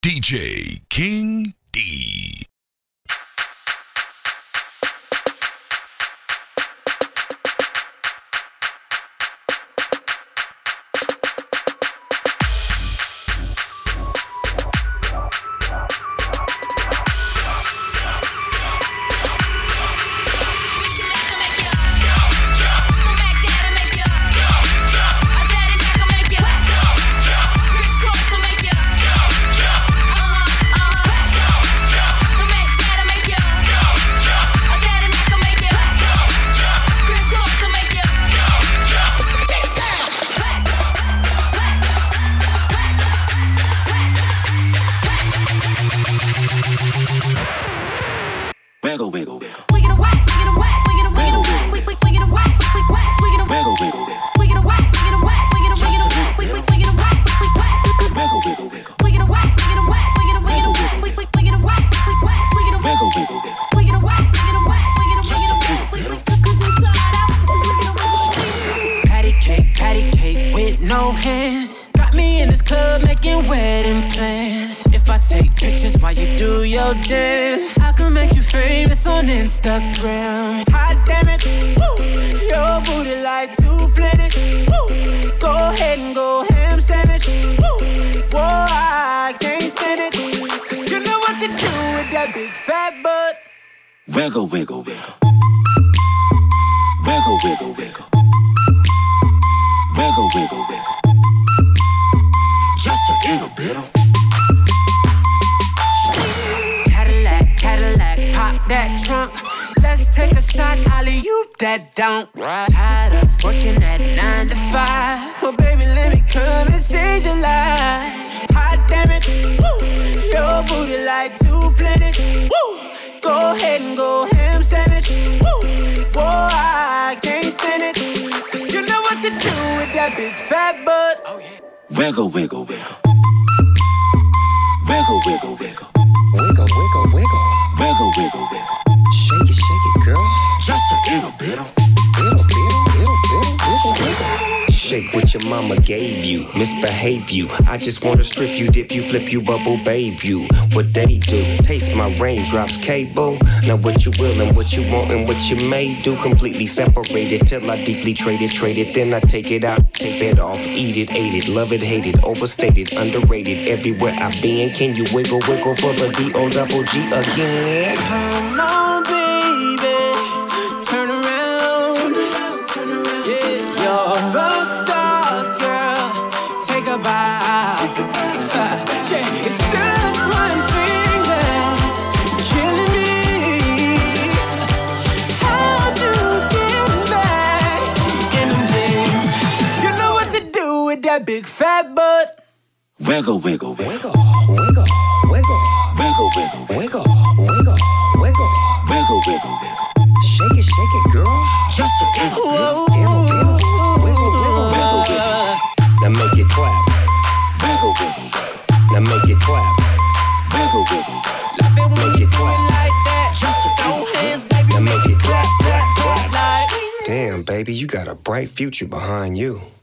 DJ King D. Wiggle, wiggle, wiggle. Patty cake with no hands. Got me in this club making wedding plans. If I take pictures while you do your dance, I can make you famous on Instagram. Hot damn it, woo. Your booty like 2 planets, woo. Go ahead and go ham sandwich, woo. Whoa, I can't stand it, 'cause you know what to do with that big fat butt. Wiggle, wiggle, wiggle. Wiggle, wiggle, wiggle. Wiggle, wiggle, wiggle. Just a little bit. Cadillac, pop that trunk. Let's take a shot, Ollie, you that don't. Tired of working at 9 to 5. Well, baby, let me come and change your life. Hot damn it, woo. Your booty like 2 planets, woo. Go ahead and go ham sandwich, woo. Whoa, I can't stand it, 'cause you know what to do with that big fat butt. Oh, yeah. Wiggle, wiggle, wiggle. Wiggle, wiggle, wiggle. Wiggle, wiggle, wiggle. Wiggle, wiggle, wiggle. Shake it, girl. Just a little bit. Wiggle, wiggle. Shake what your mama gave you, misbehave you. I just wanna strip you, dip you, flip you, bubble babe you. What they do, taste my raindrops, cable. Now what you will and what you want and what you may do. Completely separated till I deeply trade it. Then I take it out, take it off, eat it, ate it, love it, hate it, overstated, underrated. Everywhere I've been, can you wiggle for the D-O-double-G again? Come on, baby, turn around. Yeah, you're a star, girl. Take a bow. Yeah, it's just one thing that's killing me. How'd you get back in them jeans? You know what to do with that big fat butt. Wiggle, wiggle, wiggle. Wiggle, wiggle, Wiggle, wiggle, wiggle. wiggle, wiggle, wiggle. Wiggle, wiggle, wiggle. Shake it, girl. Just a little bit. Wiggle, wiggle, wiggle. Wiggle, wiggle. Now make it clap. Wiggle, wiggle, wiggle. Now make it clap. Wiggle, wiggle, wiggle. Love it when Make you it do clap. it like that. Just a Throw little hands, baby. Now make it clap, clap, clap. Like. Damn, baby, you got a bright future behind you.